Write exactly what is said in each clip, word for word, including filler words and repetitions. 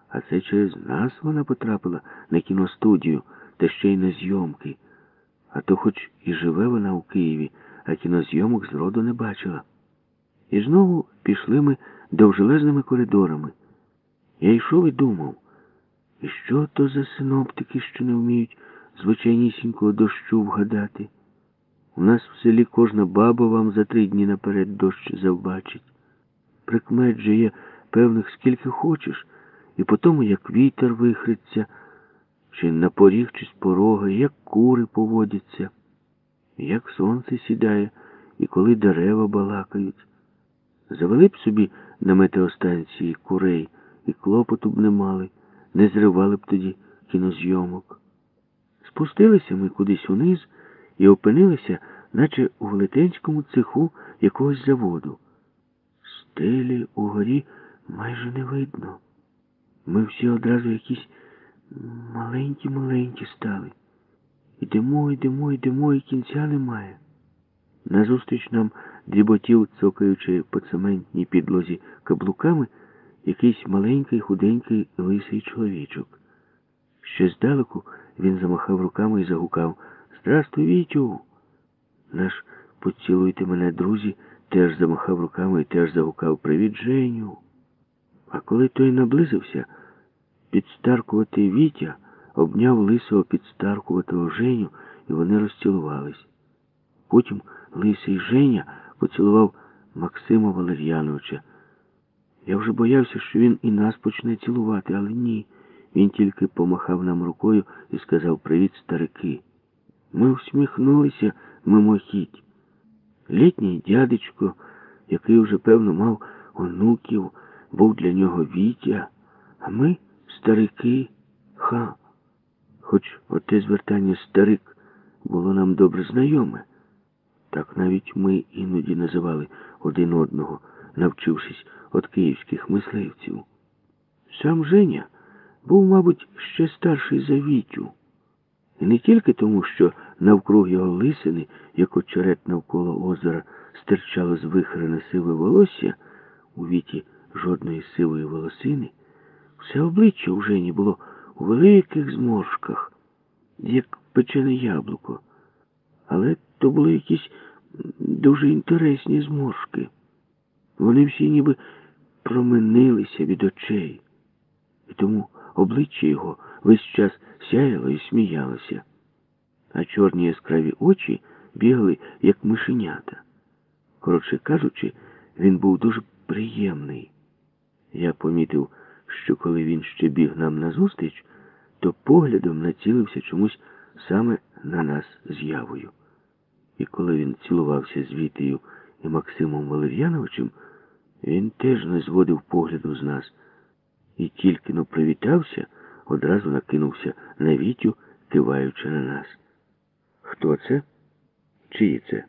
А це через нас вона потрапила на кіностудію, та ще й на зйомки. А то хоч і живе вона у Києві, а кінозйомок зроду не бачила. І знову пішли ми довжелезними коридорами. Я йшов і думав, і що то за синоптики, що не вміють звичайнісінького дощу вгадати? У нас в селі кожна баба вам за три дні наперед дощ завбачить. Прикмет же є певних скільки хочеш, і по тому, як вітер вихриться, чи на поріг, чи з порога, як кури поводяться, як сонце сідає, і коли дерева балакають. Завели б собі на метеостанції курей, і клопоту б не мали, не зривали б тоді кінозйомок. Спустилися ми кудись униз і опинилися, наче у велетенському цеху якогось заводу. Стелі угорі майже не видно. Ми всі одразу якісь маленькі-маленькі стали. Йдемо, йдемо, йдемо, і кінця немає. Назустріч нам дріботів, цокаючи по цементній підлозі каблуками, якийсь маленький, худенький, лисий чоловічок. Ще здалеку він замахав руками і загукав: «Здрастуй, Вітю!» Наш «Поцілуйте мене, друзі!» теж замахав руками і теж загукав: «Привіт, Женю!» А коли той наблизився, підстаркуватий Вітя обняв лисого підстаркуватого Женю, і вони розцілувались. Потім лисий Женя поцілував Максима Валер'яновича. Я вже боявся, що він і нас почне цілувати, але ні. Він тільки помахав нам рукою і сказав: «Привіт, старики!» Ми всміхнулися мимохідь. Літній дядечко, який уже, певно, мав онуків, був для нього Вітя, а ми старики. Ха! Хоч оте звертання «старик» було нам добре знайоме. Так навіть ми іноді називали один одного, навчившись від київських мисливців. Сам Женя був, мабуть, ще старший за Вітю. І не тільки тому, що навкруг його лисини, як очерет навколо озера, стирчало звихрене сиве волосся, у Віті жодної сивої волосини, все обличчя у Жені було у великих зморшках, як печене яблуко. Але то були якісь дуже інтересні зморшки. Вони всі ніби променилися від очей. І тому обличчя його весь час сяяло і сміялося. А чорні яскраві очі бігали, як мишенята. Коротше кажучи, він був дуже приємний. Я помітив, що коли він ще біг нам назустріч, то поглядом націлився чомусь саме на нас з Явою. І коли він цілувався з Вітею і Максимом Валер'яновичем, він теж не зводив погляду з нас. І тільки-но привітався, одразу накинувся на Вітю, киваючи на нас. «Хто це? Чиї це?»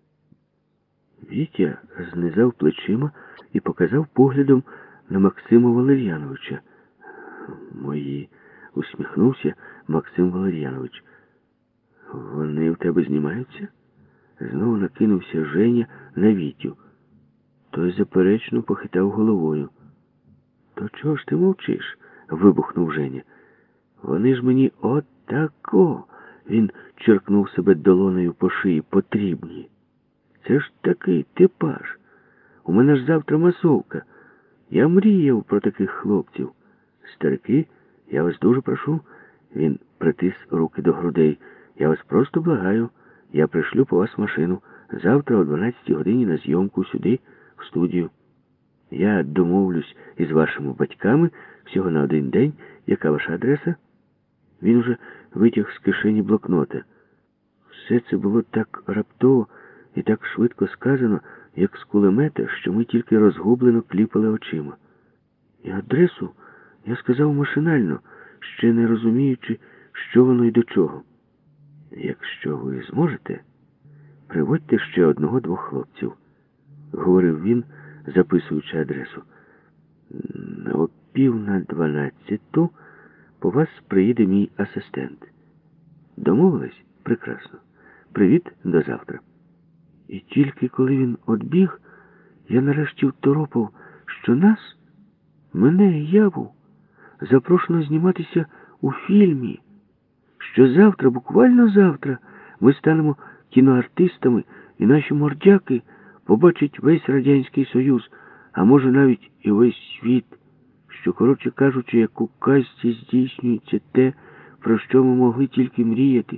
Вітя знизав плечима і показав поглядом на Максима Валер'яновича. «Мої», — усміхнувся Максим Валер'янович. «Вони в тебе знімаються?» Знову накинувся Женя на Вітю. Той заперечно похитав головою. «То чого ж ти мовчиш?» — вибухнув Женя. «Вони ж мені отако!» — він черкнув себе долонею по шиї. «Потрібні. Це ж такий типаж. У мене ж завтра масовка. Я мріяв про таких хлопців. Старики, я вас дуже прошу». Він притис руки до грудей. «Я вас просто благаю. Я пришлю по вас машину. Завтра о дванадцятій годині на зйомку сюди, в студію. Я домовлюсь із вашими батьками всього на один день. Яка ваша адреса?» Він уже витяг з кишені блокнота. Все це було так раптово і так швидко сказано, як з кулемета, що ми тільки розгублено кліпали очима. І адресу я сказав машинально, ще не розуміючи, що воно і до чого. «Якщо ви зможете, приводьте ще одного-двох хлопців», — говорив він, записуючи адресу. «О пів на дванадцяту по вас приїде мій асистент. Домовились? Прекрасно. Привіт, до завтра». І тільки коли він одбіг, я нарешті второпав, що нас, мене і Яву, запрошено зніматися у фільмі, що завтра, буквально завтра, ми станемо кіноартистами, і наші мордяки побачать весь Радянський Союз, а може навіть і весь світ, що, коротше кажучи, як у казці здійснюється те, про що ми могли тільки мріяти.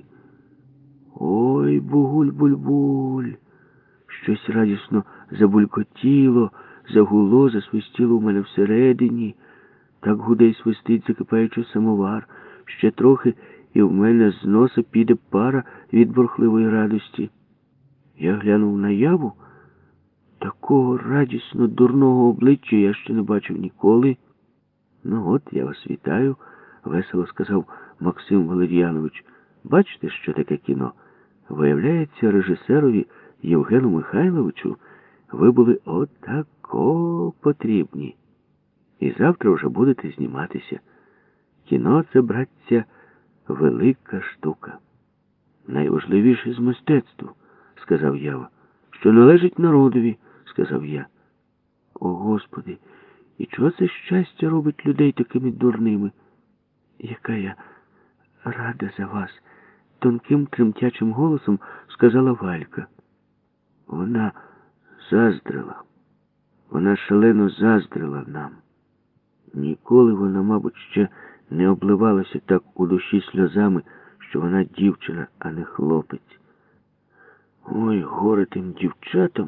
Ой, бугуль-буль-буль! Щось радісно забулькотіло, загуло, засвистіло у мене всередині. Так гуде й свистить, закипаючи самовар. Ще трохи, і в мене з носа піде пара від бурхливої радості. Я глянув на Яву. Такого радісно дурного обличчя я ще не бачив ніколи. Ну от, я вас вітаю, весело сказав Максим Валер'янович. Бачите, що таке кіно? Виявляється, режисерові Євгену Михайловичу ви були отако потрібні. І завтра вже будете зніматися. Кіно — це, братця, велика штука. Найважливіше з мистецтва, сказав Ява. Що належить народові, сказав я. О, Господи, і чого це щастя робить людей такими дурними? Яка я рада за вас, тонким тремтячим голосом сказала Валька. Вона заздрила. Вона шалено заздрила нам. Ніколи вона, мабуть, ще не обливалася так у душі сльозами, що вона дівчина, а не хлопець. Ой, горе тим дівчатам.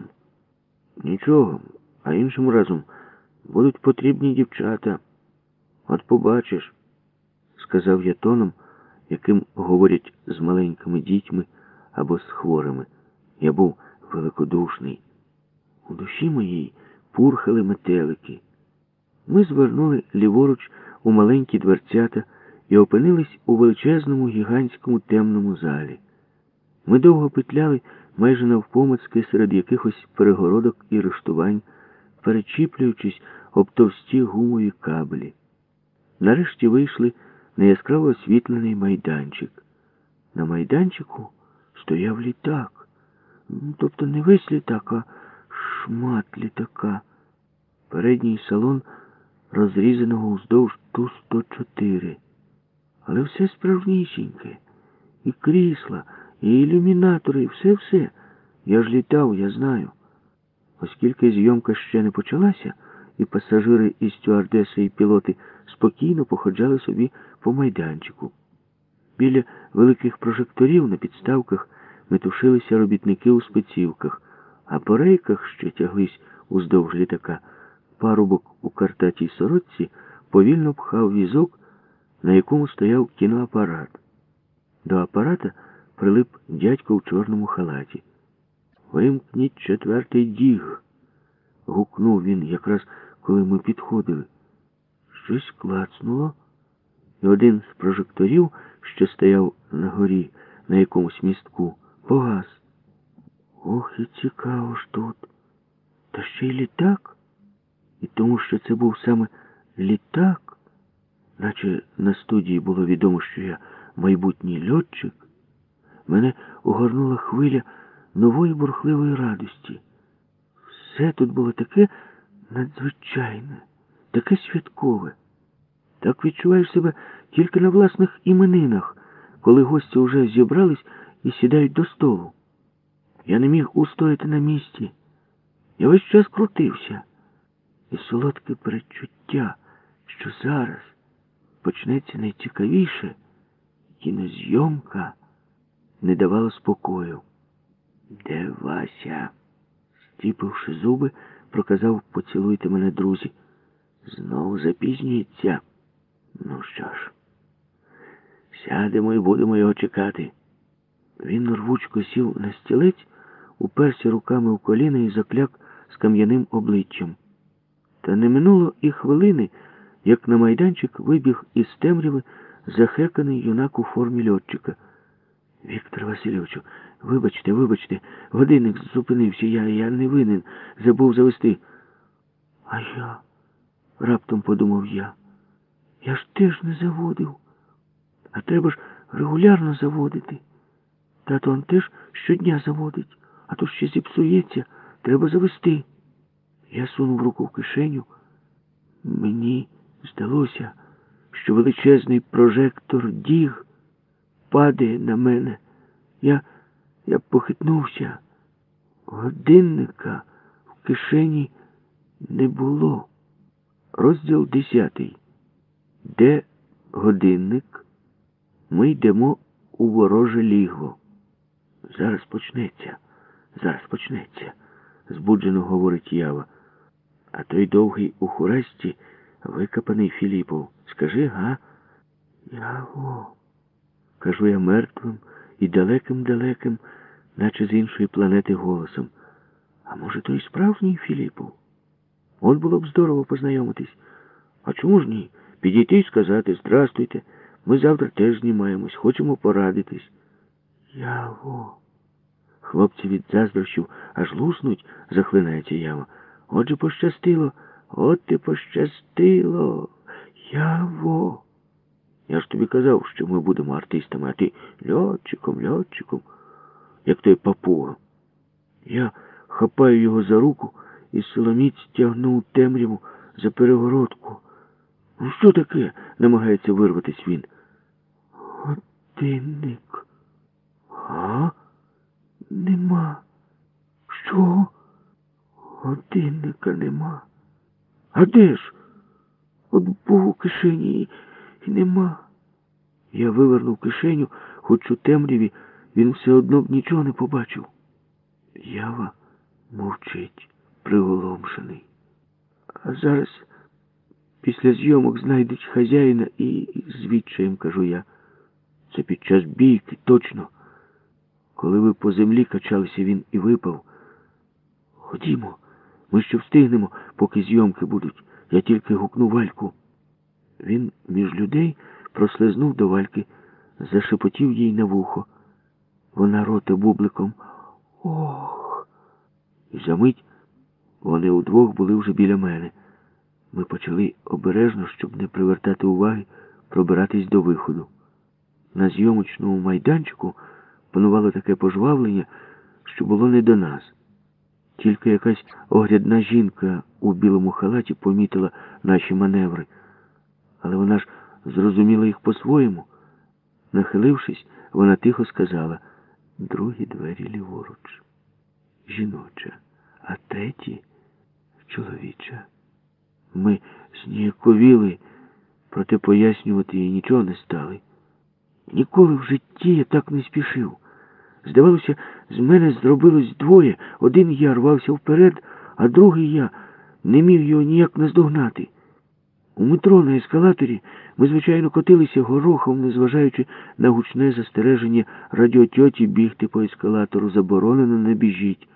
Нічого, а іншим разом будуть потрібні дівчата. От побачиш, сказав я тоном, яким говорять з маленькими дітьми або з хворими. Я був великодушний. У душі моїй пурхали метелики. Ми звернули ліворуч у маленькі дверцята і опинились у величезному гігантському темному залі. Ми довго петляли майже навпомацьки серед якихось перегородок і рештувань, перечіплюючись об товсті гумові кабелі. Нарешті вийшли на яскраво освітлений майданчик. На майданчику стояв літак. Тобто не весь літак, а шмат літака. Передній салон розрізаного уздовж Ту сто чотири. Але все справжнісіньке. І крісла, і ілюмінатори, і все-все. Я ж літав, я знаю. Оскільки зйомка ще не почалася, і пасажири, і стюардеси, і пілоти спокійно походжали собі по майданчику. Біля великих прожекторів на підставках метушилися робітники у спецівках, а по рейках, що тяглись уздовж літака, парубок у картатій сорочці повільно пхав візок, на якому стояв кіноапарат. До апарата прилип дядько в чорному халаті. «Вимкніть четвертий діг», — гукнув він якраз, коли ми підходили. Щось клацнуло, і один з прожекторів, що стояв на горі на якомусь містку, погас. Ох, і цікаво ж тут. Та ще й літак. І тому, що це був саме літак, наче на студії було відомо, що я майбутній льотчик, мене огорнула хвиля нової бурхливої радості. Все тут було таке надзвичайне, таке святкове. Так відчуваєш себе тільки на власних іменинах, коли гості вже зібрались і сідають до столу. Я не міг устояти на місці. Я весь час крутився. І солодке передчуття, що зараз почнеться найцікавіше, кінозйомка, не давало спокою. «Де Вася?» Стіпивши зуби, проказав: «Поцілуйте мене, друзі». Знову запізнюється. Ну що ж, сядемо і будемо його чекати. Він рвучко сів на стілець, уперся руками у коліна і закляк з кам'яним обличчям. Та не минуло і хвилини, як на майданчик вибіг із темряви захеканий юнак у формі льотчика. «Віктор Васильовичу, вибачте, вибачте, годинник зупинився, я, я не винен, забув завести». «А я?» — раптом подумав я. «Я ж теж не заводив. А треба ж регулярно заводити. Тато он теж щодня заводить, а то ще зіпсується, треба завести». Я сунув руку в кишеню. Мені здалося, що величезний прожектор діг падає на мене. Я, я похитнувся. Годинника в кишені не було. Розділ десятий. Де годинник? Ми йдемо у вороже лігво. Зараз почнеться, зараз почнеться, збуджено говорить Ява. А той довгий у хурасті, викопаний Філіпов. Скажи, га? Яво, кажу я мертвим і далеким-далеким, наче з іншої планети голосом. А може, той справжній Філіпов? От було б здорово познайомитись. А чому ж ні? Підійти і сказати: здрастуйте, ми завтра теж знімаємось, хочемо порадитись. Яво. Хлопці від заздрощів аж луснуть, захлинається Ява. Отже пощастило, от ти пощастило. Яво. Я ж тобі казав, що ми будемо артистами, а ти льотчиком, льотчиком, як той папуга. Я хапаю його за руку і силоміць тягну у темряву за перегородку. Ну що таке? Намагається вирватись він. Годинник. А? Нема. Що? Годинника нема. А де ж? От був у кишені і нема. Я вивернув кишеню, хоч у темряві він все одно б нічого не побачив. Ява мовчить, приголомшений. А зараз після зйомок знайдуть хазяїна і з відчаєм, кажу я. Це під час бійки, точно. Коли ви по землі качалися, він і випав. Ходімо, ми ще встигнемо, поки зйомки будуть. Я тільки гукну Вальку. Він між людей прослизнув до Вальки, зашепотів їй на вухо. Вона рота бубликом. Ох! І за мить вони удвох були вже біля мене. Ми почали обережно, щоб не привертати уваги, пробиратись до виходу. На зйомочному майданчику панувало таке пожвавлення, що було не до нас. Тільки якась оглядна жінка у білому халаті помітила наші маневри. Але вона ж зрозуміла їх по-своєму. Нахилившись, вона тихо сказала: другі двері ліворуч. Жіноча, а треті чоловіча. Ми зніяковіли, проте пояснювати їй нічого не стали. Ніколи в житті я так не спішив. Здавалося, з мене зробилось двоє. Один я рвався вперед, а другий я не міг його ніяк наздогнати. У метро на ескалаторі ми, звичайно, котилися горохом, незважаючи на гучне застереження радіотьоті: бігти по ескалатору заборонено, не біжіть.